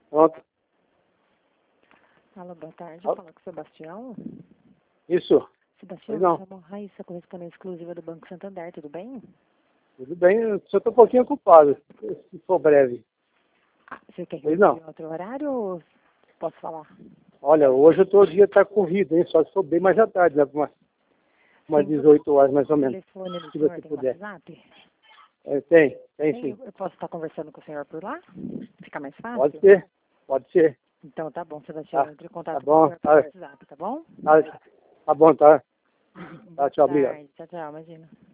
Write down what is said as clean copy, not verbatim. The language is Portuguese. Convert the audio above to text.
Pronto. Alô, boa tarde. Alô? Fala com o Sebastião. Isso. Sebastião, Não. me chamo Raíssa, correspondente exclusiva do Banco Santander, tudo bem? Tudo bem, eu só estou um pouquinho ocupado, se for breve. Você quer que Pois eu não. ligue em outro horário ou posso falar? Olha, hoje o dia está corrido, hein? Só se for bem mais à tarde, né? Umas Sim, 18 horas mais ou o menos, telefone do se senhor você tem puder. WhatsApp? Tem sim. Eu posso estar conversando com o senhor por lá? Fica mais fácil? Pode ser. Então tá bom, Sebastião. Tá, Entre em tá contato com o bom, senhor pelo WhatsApp, tá bom? tá bom, tá. Boa Tchau, obrigado. tarde. Tchau, tchau, imagina.